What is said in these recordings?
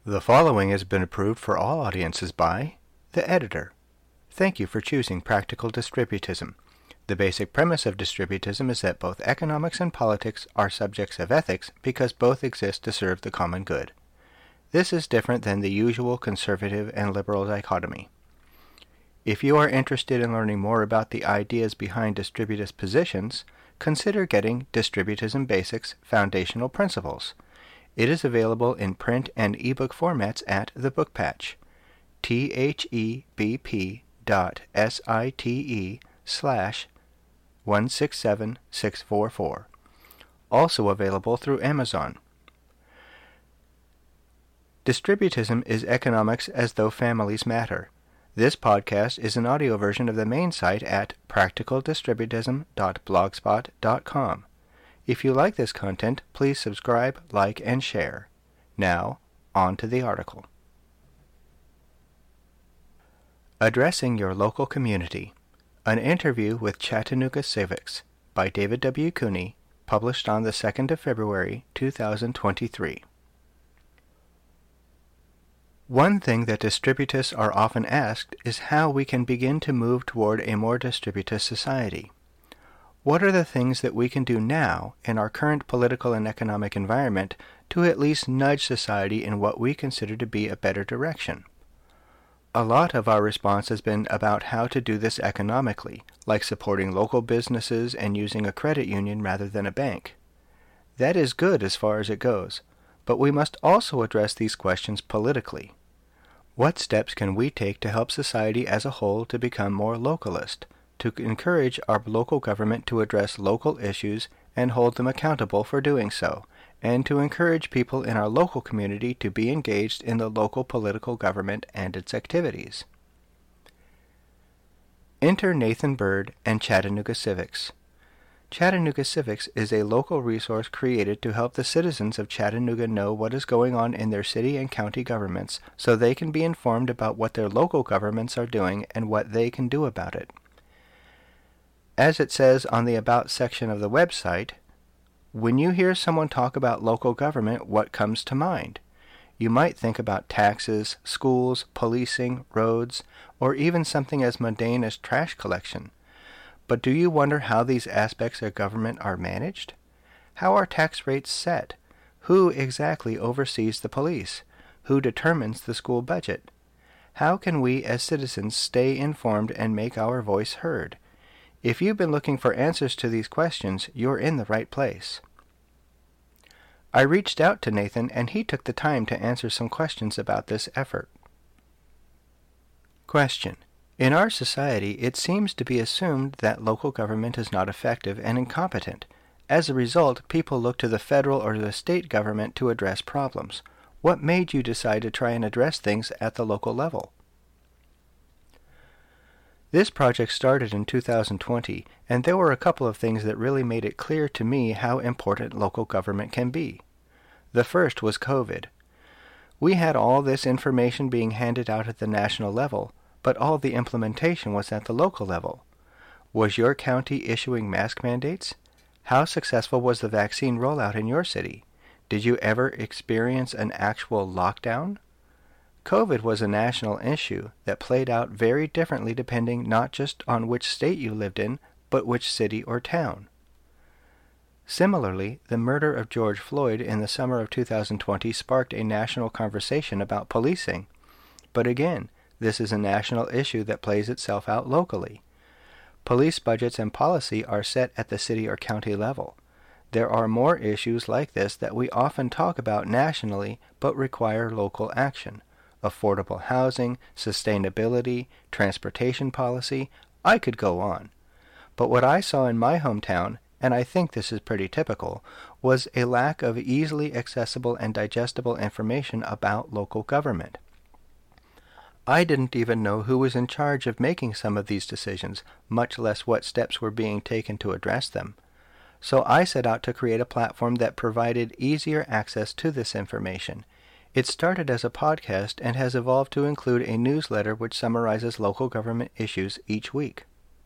The following has been approved for all audiences by the editor. Thank you for choosing Practical Distributism. The basic premise of distributism is that both economics and politics are subjects of ethics because both exist to serve the common good. This is different than the usual conservative and liberal dichotomy. If you are interested in learning more about the ideas behind distributist positions, consider getting Distributism Basics Foundational Principles. It is available in print and ebook formats at the Book Patch, thebp.site/167644. Also available through Amazon. Distributism is economics as though families matter. This podcast is an audio version of the main site at practicaldistributism.blogspot.com. If you like this content, please subscribe, like, and share. Now, on to the article. Addressing Your Local Community. An Interview with Chattanooga Civics by David W. Cooney, published on the 2nd of February, 2023. One thing that distributists are often asked is how we can begin to move toward a more distributist society. What are the things that we can do now in our current political and economic environment to at least nudge society in what we consider to be a better direction? A lot of our response has been about how to do this economically, like supporting local businesses and using a credit union rather than a bank. That is good as far as it goes, but we must also address these questions politically. What steps can we take to help society as a whole to become more localist, to encourage our local government to address local issues and hold them accountable for doing so, and to encourage people in our local community to be engaged in the local political government and its activities? Enter Nathan Bird and Chattanooga Civics. Chattanooga Civics is a local resource created to help the citizens of Chattanooga know what is going on in their city and county governments so they can be informed about what their local governments are doing and what they can do about it. As it says on the About section of the website, when you hear someone talk about local government, what comes to mind? You might think about taxes, schools, policing, roads, or even something as mundane as trash collection. But do you wonder how these aspects of government are managed? How are tax rates set? Who exactly oversees the police? Who determines the school budget? How can we as citizens stay informed and make our voice heard? If you've been looking for answers to these questions, you're in the right place. I reached out to Nathan and he took the time to answer some questions about this effort. Question. In our society, it seems to be assumed that local government is not effective and incompetent. As a result, people look to the federal or the state government to address problems. What made you decide to try and address things at the local level? This project started in 2020, and there were a couple of things that really made it clear to me how important local government can be. The first was COVID. We had all this information being handed out at the national level, but all the implementation was at the local level. Was your county issuing mask mandates? How successful was the vaccine rollout in your city? Did you ever experience an actual lockdown? COVID was a national issue that played out very differently depending not just on which state you lived in, but which city or town. Similarly, the murder of George Floyd in the summer of 2020 sparked a national conversation about policing. But again, this is a national issue that plays itself out locally. Police budgets and policy are set at the city or county level. There are more issues like this that we often talk about nationally but require local action. Affordable housing, sustainability, transportation policy, I could go on. But what I saw in my hometown, and I think this is pretty typical, was a lack of easily accessible and digestible information about local government. I didn't even know who was in charge of making some of these decisions, much less what steps were being taken to address them. So I set out to create a platform that provided easier access to this information. It started as a podcast and has evolved to include a newsletter which summarizes local government issues each week.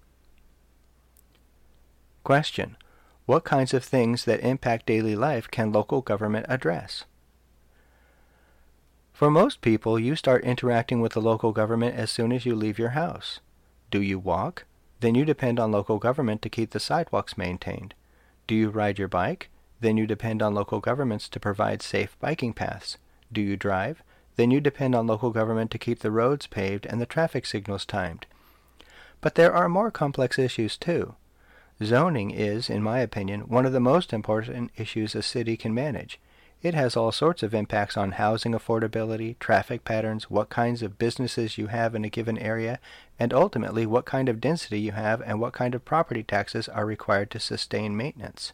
Question. What kinds of things that impact daily life can local government address? For most people, you start interacting with the local government as soon as you leave your house. Do you walk? Then you depend on local government to keep the sidewalks maintained. Do you ride your bike? Then you depend on local governments to provide safe biking paths. Do you drive? Then you depend on local government to keep the roads paved and the traffic signals timed. But there are more complex issues too. Zoning is, in my opinion, one of the most important issues a city can manage. It has all sorts of impacts on housing affordability, traffic patterns, what kinds of businesses you have in a given area, and ultimately what kind of density you have and what kind of property taxes are required to sustain maintenance.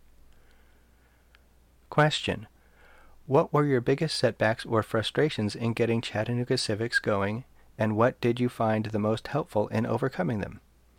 Question: what were your biggest setbacks or frustrations in getting Chattanooga Civics going, and what did you find the most helpful in overcoming them?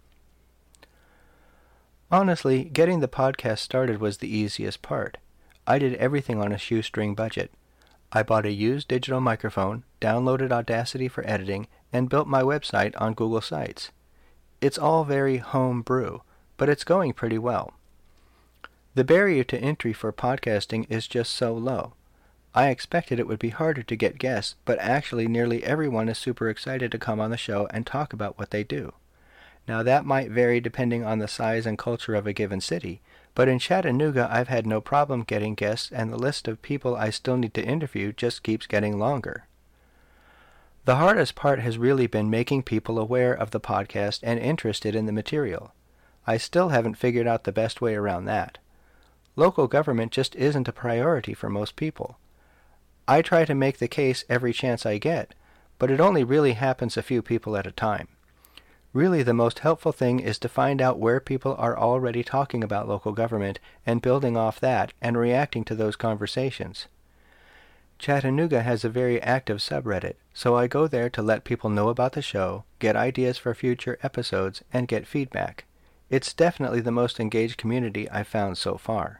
Honestly, getting the podcast started was the easiest part. I did everything on a shoestring budget. I bought a used digital microphone, downloaded Audacity for editing, and built my website on Google Sites. It's all very home brew, but it's going pretty well. The barrier to entry for podcasting is just so low. I expected it would be harder to get guests, but actually nearly everyone is super excited to come on the show and talk about what they do. Now that might vary depending on the size and culture of a given city, but in Chattanooga I've had no problem getting guests, and the list of people I still need to interview just keeps getting longer. The hardest part has really been making people aware of the podcast and interested in the material. I still haven't figured out the best way around that. Local government just isn't a priority for most people. I try to make the case every chance I get, but it only really happens a few people at a time. Really, the most helpful thing is to find out where people are already talking about local government and building off that and reacting to those conversations. Chattanooga has a very active subreddit, so I go there to let people know about the show, get ideas for future episodes, and get feedback. It's definitely the most engaged community I've found so far.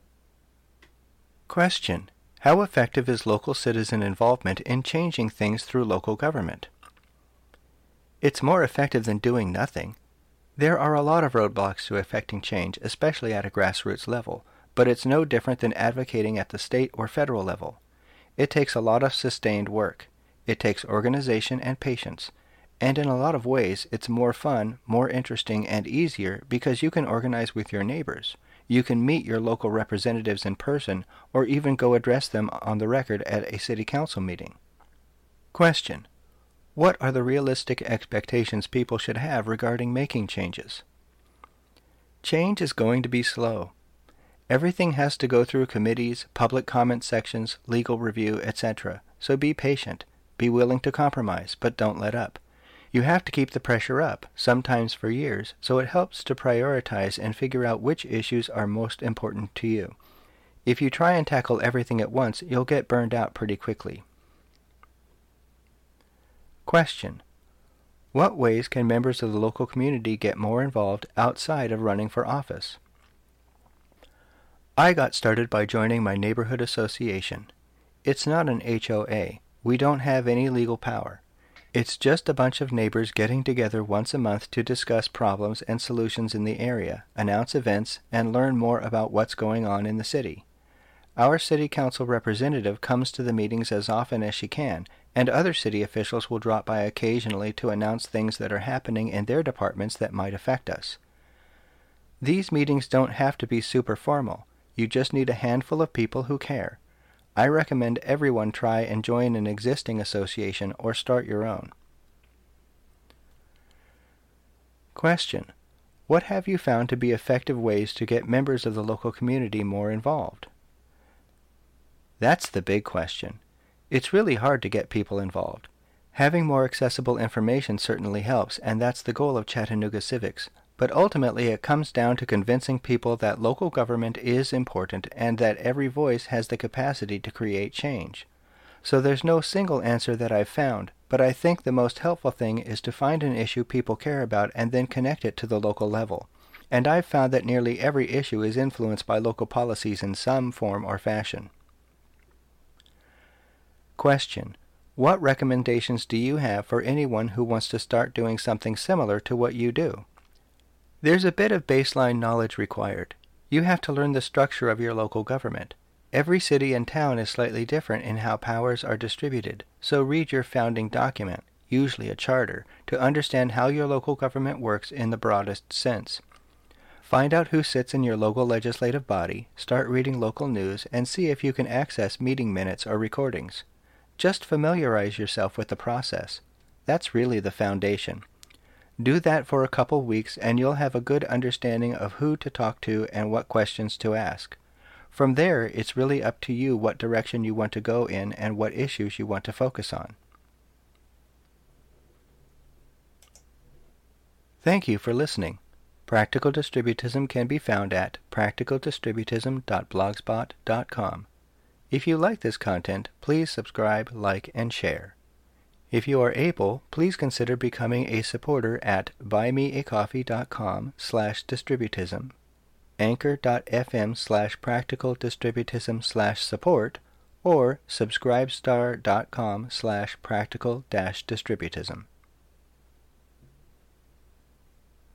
Question: how effective is local citizen involvement in changing things through local government? It's more effective than doing nothing. There are a lot of roadblocks to effecting change, especially at a grassroots level, but it's no different than advocating at the state or federal level. It takes a lot of sustained work. It takes organization and patience. And in a lot of ways, it's more fun, more interesting, and easier because you can organize with your neighbors. You can meet your local representatives in person, or even go address them on the record at a city council meeting. Question: what are the realistic expectations people should have regarding making changes? Change is going to be slow. Everything has to go through committees, public comment sections, legal review, etc. So be patient. Be willing to compromise, but don't let up. You have to keep the pressure up, sometimes for years, so it helps to prioritize and figure out which issues are most important to you. If you try and tackle everything at once, you'll get burned out pretty quickly. Question: what ways can members of the local community get more involved outside of running for office? I got started by joining my neighborhood association. It's not an HOA. We don't have any legal power. It's just a bunch of neighbors getting together once a month to discuss problems and solutions in the area, announce events, and learn more about what's going on in the city. Our city council representative comes to the meetings as often as she can, and other city officials will drop by occasionally to announce things that are happening in their departments that might affect us. These meetings don't have to be super formal. You just need a handful of people who care. I recommend everyone try and join an existing association or start your own. Question: what have you found to be effective ways to get members of the local community more involved? That's the big question. It's really hard to get people involved. Having more accessible information certainly helps, and that's the goal of Chattanooga Civics. But ultimately it comes down to convincing people that local government is important and that every voice has the capacity to create change. So there's no single answer that I've found, but I think the most helpful thing is to find an issue people care about and then connect it to the local level. And I've found that nearly every issue is influenced by local policies in some form or fashion. Question: what recommendations do you have for anyone who wants to start doing something similar to what you do? There's a bit of baseline knowledge required. You have to learn the structure of your local government. Every city and town is slightly different in how powers are distributed, so read your founding document, usually a charter, to understand how your local government works in the broadest sense. Find out who sits in your local legislative body, start reading local news, and see if you can access meeting minutes or recordings. Just familiarize yourself with the process. That's really the foundation. Do that for a couple weeks and you'll have a good understanding of who to talk to and what questions to ask. From there, it's really up to you what direction you want to go in and what issues you want to focus on. Thank you for listening. Practical Distributism can be found at practicaldistributism.blogspot.com. If you like this content, please subscribe, like, and share. If you are able, please consider becoming a supporter at buymeacoffee.com/distributism, anchor.fm/practicaldistributism/support, or subscribestar.com/practical-distributism.